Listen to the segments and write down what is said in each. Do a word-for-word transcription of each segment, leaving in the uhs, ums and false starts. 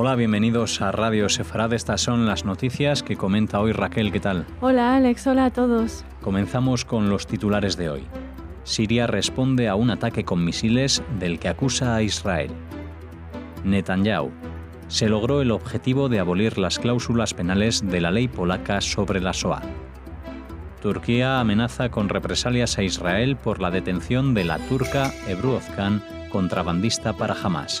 Hola, bienvenidos a Radio Sefarad. Estas son las noticias que comenta hoy Raquel. ¿Qué tal? Hola Alex, hola a todos. Comenzamos con los titulares de hoy. Siria responde a un ataque con misiles del que acusa a Israel. Netanyahu. Se logró el objetivo de abolir las cláusulas penales de la ley polaca sobre la Shoah. Turquía amenaza con represalias a Israel por la detención de la turca Ebru Özkan, contrabandista para Hamás.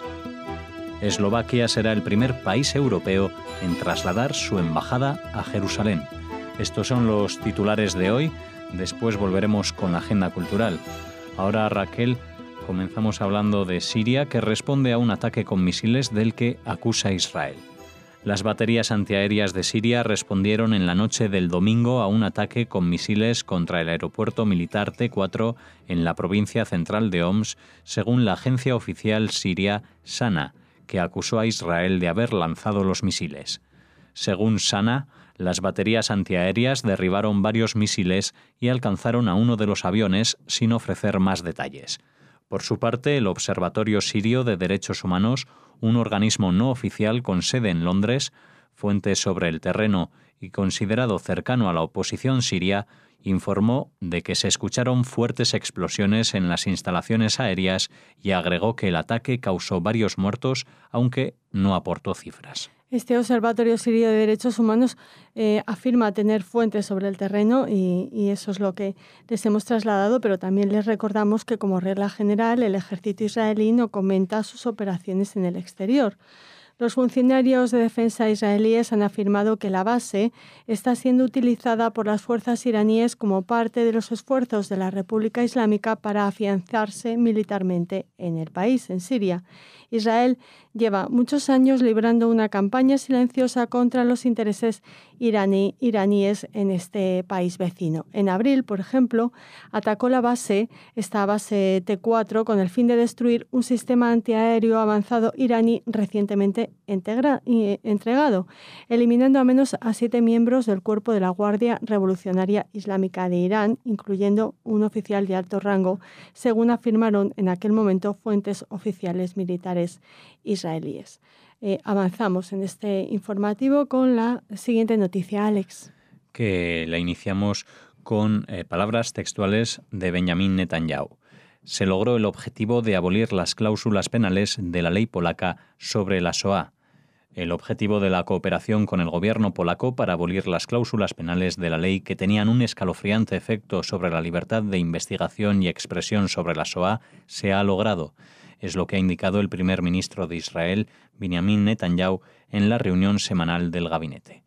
Eslovaquia será el primer país europeo en trasladar su embajada a Jerusalén. Estos son los titulares de hoy. Después volveremos con la agenda cultural. Ahora, Raquel, comenzamos hablando de Siria, que responde a un ataque con misiles del que acusa a Israel. Las baterías antiaéreas de Siria respondieron en la noche del domingo a un ataque con misiles contra el aeropuerto militar T cuatro en la provincia central de Homs, según la agencia oficial siria SANA, que acusó a Israel de haber lanzado los misiles. Según SANA, las baterías antiaéreas derribaron varios misiles y alcanzaron a uno de los aviones sin ofrecer más detalles. Por su parte, el Observatorio Sirio de Derechos Humanos, un organismo no oficial con sede en Londres, fuente sobre el terreno y considerado cercano a la oposición siria, informó de que se escucharon fuertes explosiones en las instalaciones aéreas y agregó que el ataque causó varios muertos, aunque no aportó cifras. Este Observatorio Sirio de Derechos Humanos eh, afirma tener fuentes sobre el terreno y, y eso es lo que les hemos trasladado, pero también les recordamos que, como regla general, el ejército israelí no comenta sus operaciones en el exterior. Los funcionarios de defensa israelíes han afirmado que la base está siendo utilizada por las fuerzas iraníes como parte de los esfuerzos de la República Islámica para afianzarse militarmente en el país, en Siria. Israel lleva muchos años librando una campaña silenciosa contra los intereses iraní, iraníes en este país vecino. En abril, por ejemplo, atacó la base, esta base T cuatro, con el fin de destruir un sistema antiaéreo avanzado iraní recientemente integra, eh, entregado, eliminando a menos a siete miembros del cuerpo de la Guardia Revolucionaria Islámica de Irán, incluyendo un oficial de alto rango, según afirmaron en aquel momento fuentes oficiales militares israelíes. Eh, avanzamos en este informativo con la siguiente noticia, Alex. Que la iniciamos con eh, palabras textuales de Benjamin Netanyahu. Se logró el objetivo de abolir las cláusulas penales de la ley polaca sobre la Shoah. El objetivo de la cooperación con el gobierno polaco para abolir las cláusulas penales de la ley que tenían un escalofriante efecto sobre la libertad de investigación y expresión sobre la Shoah se ha logrado. Es lo que ha indicado el primer ministro de Israel, Benjamin Netanyahu, en la reunión semanal del gabinete.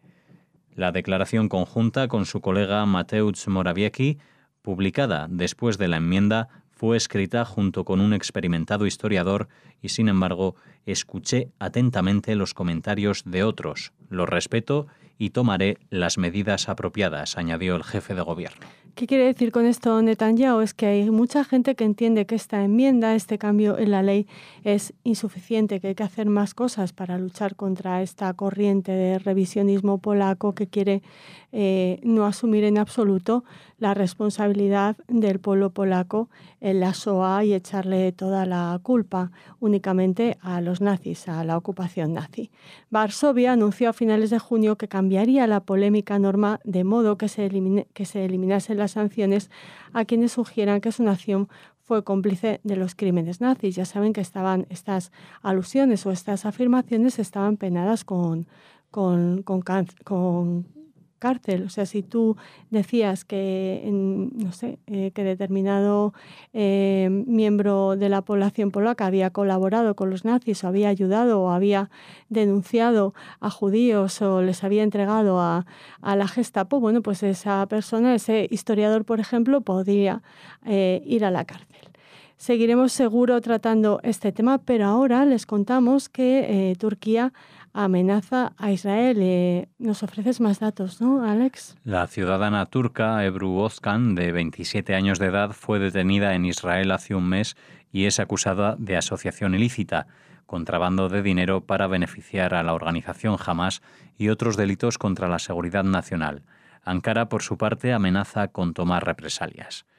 La declaración conjunta con su colega Mateusz Morawiecki, publicada después de la enmienda, fue escrita junto con un experimentado historiador y, sin embargo, escuché atentamente los comentarios de otros. Los respeto y tomaré las medidas apropiadas, añadió el jefe de gobierno. ¿Qué quiere decir con esto Netanyahu? Es que hay mucha gente que entiende que esta enmienda, este cambio en la ley, es insuficiente, que hay que hacer más cosas para luchar contra esta corriente de revisionismo polaco que quiere eh, no asumir en absoluto la responsabilidad del pueblo polaco en la Shoah y echarle toda la culpa únicamente a los nazis, a la ocupación nazi. Varsovia anunció a finales de junio que cambiaría la polémica norma de modo que se, elimine, que se eliminasen las sanciones a quienes sugieran que su nación fue cómplice de los crímenes nazis. Ya saben que estaban estas alusiones o estas afirmaciones estaban penadas con, con, con, con cárcel. O sea, si tú decías que, en, no sé, eh, que determinado eh, miembro de la población polaca había colaborado con los nazis o había ayudado o había denunciado a judíos o les había entregado a, a la Gestapo, bueno, pues esa persona, ese historiador, por ejemplo, podría eh, ir a la cárcel. Seguiremos seguro tratando este tema, pero ahora les contamos que eh, Turquía amenaza a Israel. Eh, nos ofreces más datos, ¿no, Alex? La ciudadana turca Ebru Özkan, de veintisiete años de edad, fue detenida en Israel hace un mes y es acusada de asociación ilícita, contrabando de dinero para beneficiar a la organización Hamás y otros delitos contra la seguridad nacional. Ankara, por su parte, amenaza con tomar represalias.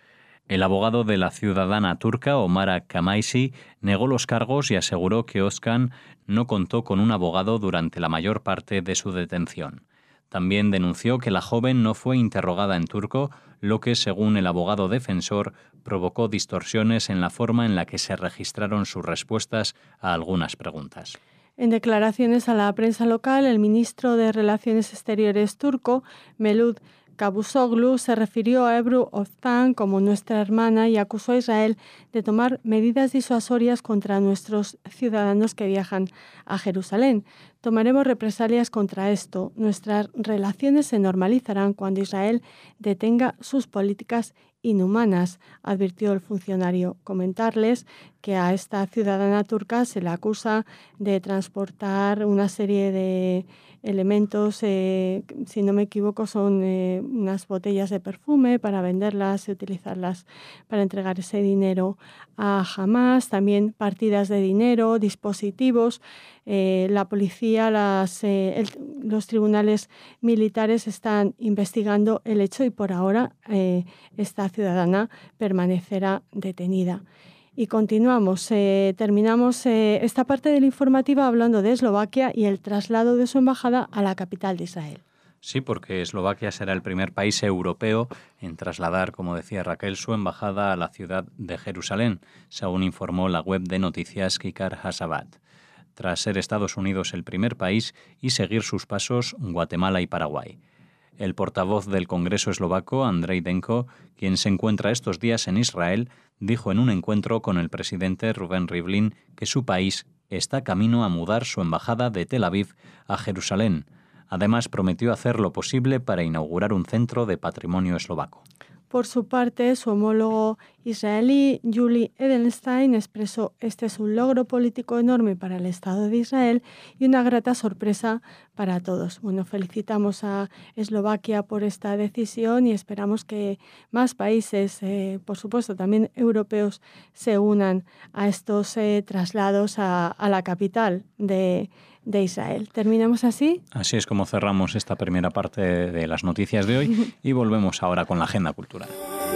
El abogado de la ciudadana turca, Omar Kamaisi, negó los cargos y aseguró que Özkan no contó con un abogado durante la mayor parte de su detención. También denunció que la joven no fue interrogada en turco, lo que, según el abogado defensor, provocó distorsiones en la forma en la que se registraron sus respuestas a algunas preguntas. En declaraciones a la prensa local, el ministro de Relaciones Exteriores turco, Mevlut Cavusoglu, se refirió a Ebru Özkan como nuestra hermana y acusó a Israel de tomar medidas disuasorias contra nuestros ciudadanos que viajan a Jerusalén. Tomaremos represalias contra esto. Nuestras relaciones se normalizarán cuando Israel detenga sus políticas inhumanas, advirtió el funcionario. Comentarles que a esta ciudadana turca se le acusa de transportar una serie de elementos, eh, si no me equivoco, son eh, unas botellas de perfume para venderlas y utilizarlas para entregar ese dinero a Hamas, también partidas de dinero, dispositivos. Eh, la policía, las, eh, el, los tribunales militares están investigando el hecho y por ahora eh, esta ciudadana permanecerá detenida. Y continuamos, eh, terminamos eh, esta parte de la informativa hablando de Eslovaquia y el traslado de su embajada a la capital de Israel. Sí, porque Eslovaquia será el primer país europeo en trasladar, como decía Raquel, su embajada a la ciudad de Jerusalén, según informó la web de noticias Kikar Hasabat. Tras ser Estados Unidos el primer país y seguir sus pasos Guatemala y Paraguay. El portavoz del Congreso eslovaco, Andrej Denko, quien se encuentra estos días en Israel, dijo en un encuentro con el presidente Rubén Rivlin que su país está camino a mudar su embajada de Tel Aviv a Jerusalén. Además, prometió hacer lo posible para inaugurar un centro de patrimonio eslovaco. Por su parte, su homólogo israelí, Yuli Edelstein, expresó: este es un logro político enorme para el Estado de Israel y una grata sorpresa para todos. Bueno, felicitamos a Eslovaquia por esta decisión y esperamos que más países, eh, por supuesto también europeos, se unan a estos eh, traslados a, a la capital de de Israel. ¿Terminamos así? Así es como cerramos esta primera parte de las noticias de hoy y volvemos ahora con la agenda cultural.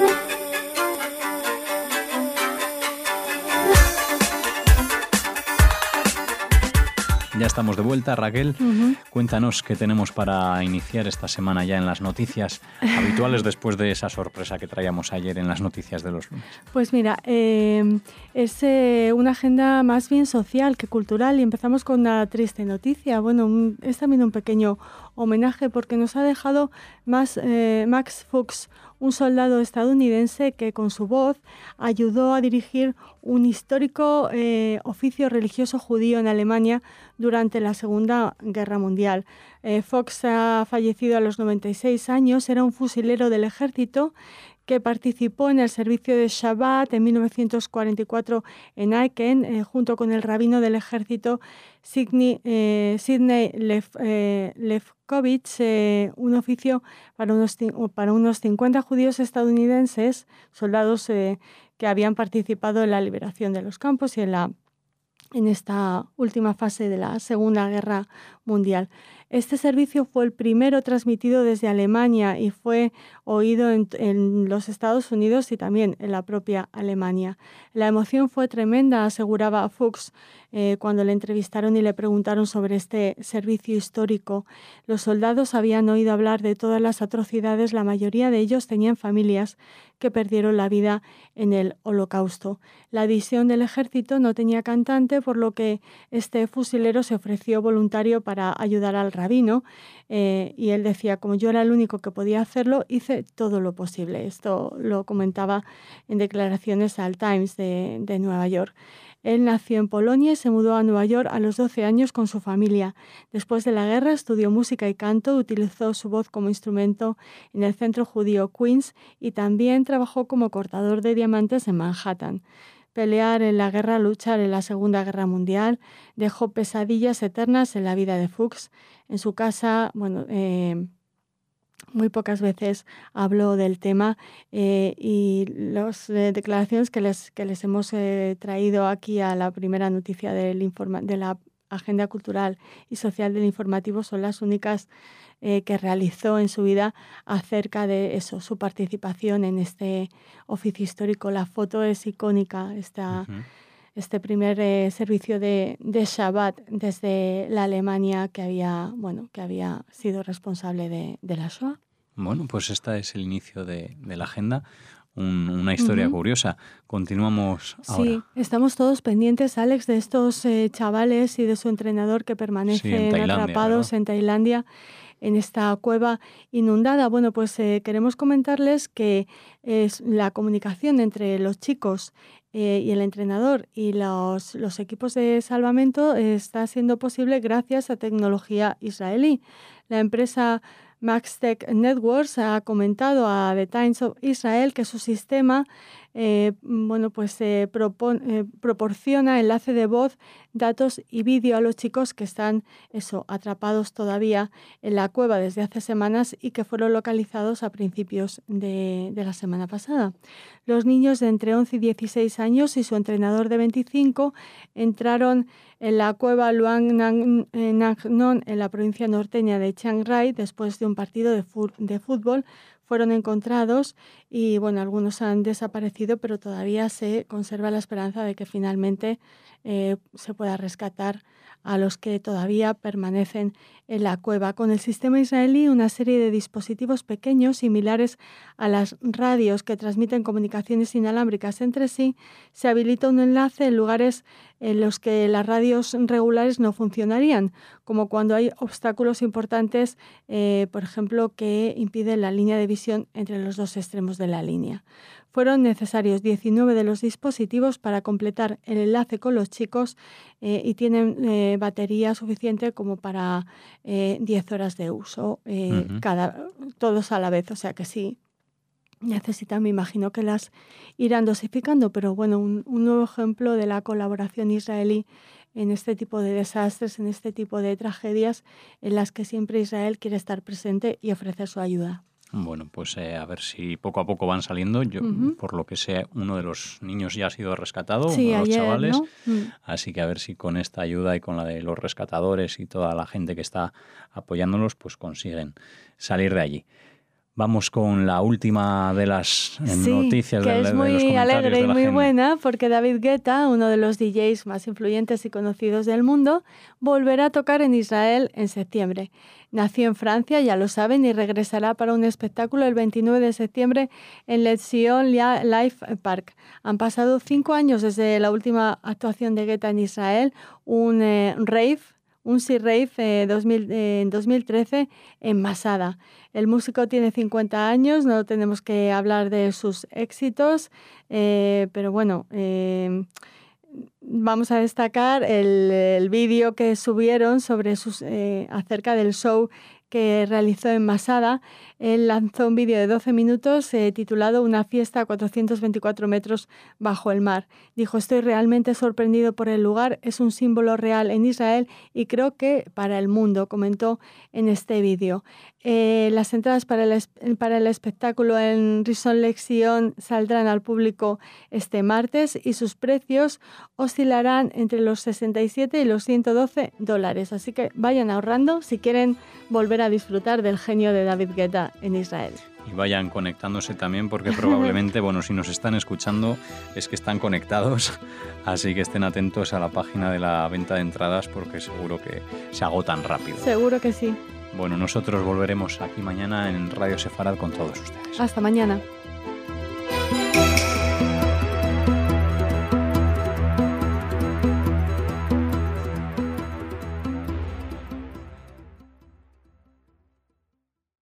Ya estamos de vuelta, Raquel. Uh-huh. Cuéntanos qué tenemos para iniciar esta semana ya en las noticias habituales después de esa sorpresa que traíamos ayer en las noticias de los lunes. Pues mira, eh, es eh, una agenda más bien social que cultural y empezamos con una triste noticia. Bueno, un, es también un pequeño homenaje porque nos ha dejado más, eh, Max Fuchs, un soldado estadounidense que con su voz ayudó a dirigir un histórico eh, oficio religioso judío en Alemania durante la Segunda Guerra Mundial. Eh, Fox ha fallecido a los noventa y seis años, era un fusilero del ejército que participó en el servicio de Shabbat en mil novecientos cuarenta y cuatro en Aiken, eh, junto con el rabino del ejército Sidney, eh, Sidney Lev, eh, Levkovich, eh, un oficio para unos, para unos cincuenta judíos estadounidenses, soldados eh, que habían participado en la liberación de los campos y en, la, en esta última fase de la Segunda Guerra Mundial. Este servicio fue el primero transmitido desde Alemania y fue oído en, en los Estados Unidos y también en la propia Alemania. La emoción fue tremenda, aseguraba Fuchs eh, cuando le entrevistaron y le preguntaron sobre este servicio histórico. Los soldados habían oído hablar de todas las atrocidades, la mayoría de ellos tenían familias que perdieron la vida en el Holocausto. La división del ejército no tenía cantante, por lo que este fusilero se ofreció voluntario para ayudar al rabino eh, y él decía, como yo era el único que podía hacerlo, hice todo lo posible. Esto lo comentaba en declaraciones al Times de, de Nueva York. Él nació en Polonia y se mudó a Nueva York a los doce años con su familia. Después de la guerra estudió música y canto, utilizó su voz como instrumento en el centro judío Queens y también trabajó como cortador de diamantes en Manhattan. Pelear en la guerra, luchar en la Segunda Guerra Mundial, dejó pesadillas eternas en la vida de Fuchs. En su casa, bueno, eh, muy pocas veces habló del tema eh, y las eh, declaraciones que les, que les hemos eh, traído aquí a la primera noticia del informa- de la agenda cultural y social del informativo son las únicas eh, que realizó en su vida acerca de eso, su participación en este oficio histórico. La foto es icónica, esta, uh-huh. este primer eh, servicio de, de Shabbat desde la Alemania que había, bueno, que había sido responsable de, de la Shoah. Bueno, pues este es el inicio de, de la agenda. Un, una historia uh-huh. curiosa. Continuamos ahora. Sí, estamos todos pendientes, Alex, de estos eh, chavales y de su entrenador que permanecen sí, en Tailandia, atrapados ¿verdad? en Tailandia, en esta cueva inundada. Bueno, pues eh, queremos comentarles que eh, la comunicación entre los chicos eh, y el entrenador y los, los equipos de salvamento eh, está siendo posible gracias a tecnología israelí. La empresa Maxtech Networks ha comentado a The Times of Israel que su sistema eh, bueno, pues, eh, propon, eh, proporciona enlace de voz, datos y vídeo a los chicos que están eso, atrapados todavía en la cueva desde hace semanas y que fueron localizados a principios de, de la semana pasada. Los niños de entre once y dieciséis años y su entrenador de veinticinco entraron en la cueva Luang Nang Non en la provincia norteña de Chiang Rai después de un partido de, fu- de fútbol. Fueron encontrados y bueno, algunos han desaparecido, pero todavía se conserva la esperanza de que finalmente eh, se pueda rescatar a los que todavía permanecen en la cueva. Con el sistema israelí, una serie de dispositivos pequeños similares a las radios que transmiten comunicaciones inalámbricas entre sí, se habilita un enlace en lugares en los que las radios regulares no funcionarían, como cuando hay obstáculos importantes, eh, por ejemplo, que impiden la línea de visión entre los dos extremos de la línea. Fueron necesarios diecinueve de los dispositivos para completar el enlace con los chicos eh, y tienen eh, batería suficiente como para eh, diez horas de uso, eh, uh-huh. cada, todos a la vez, o sea que sí. Necesitan, me imagino que las irán dosificando, pero bueno, un, un nuevo ejemplo de la colaboración israelí en este tipo de desastres, en este tipo de tragedias en las que siempre Israel quiere estar presente y ofrecer su ayuda. Bueno, pues eh, a ver si poco a poco van saliendo. Yo, uh-huh. por lo que sé, uno de los niños ya ha sido rescatado, sí, uno de los ayer, chavales. ¿no? Mm. Así que a ver si con esta ayuda y con la de los rescatadores y toda la gente que está apoyándolos, pues consiguen salir de allí. Vamos con la última de las sí, noticias que de, es de muy los comentarios alegre de la y muy gente. buena, porque David Guetta, uno de los D Js más influyentes y conocidos del mundo, volverá a tocar en Israel en septiembre. Nació en Francia, ya lo saben, y regresará para un espectáculo el veintinueve de septiembre en Le Sion Life Park. Han pasado cinco años desde la última actuación de Guetta en Israel, un eh, rave, un Sea Rave eh, dos mil, eh, en dos mil trece en Masada. El músico tiene cincuenta años, no tenemos que hablar de sus éxitos, eh, pero bueno, eh, vamos a destacar el, el vídeo que subieron sobre sus, eh, acerca del show que realizó en Masada. Él lanzó un vídeo de doce minutos eh, titulado Una fiesta a cuatrocientos veinticuatro metros bajo el mar. Dijo, estoy realmente sorprendido por el lugar, es un símbolo real en Israel y creo que para el mundo, comentó en este vídeo. Eh, las entradas para el, para el espectáculo en Rishon LeZion saldrán al público este martes y sus precios oscilarán entre los sesenta y siete y los ciento doce dólares. Así que vayan ahorrando si quieren volver a disfrutar del genio de David Guetta en Israel. Y vayan conectándose también porque probablemente, bueno, si nos están escuchando es que están conectados, así que estén atentos a la página de la venta de entradas porque seguro que se agotan rápido. Seguro que sí. Bueno, nosotros volveremos aquí mañana en Radio Sefarad con todos ustedes. Hasta mañana.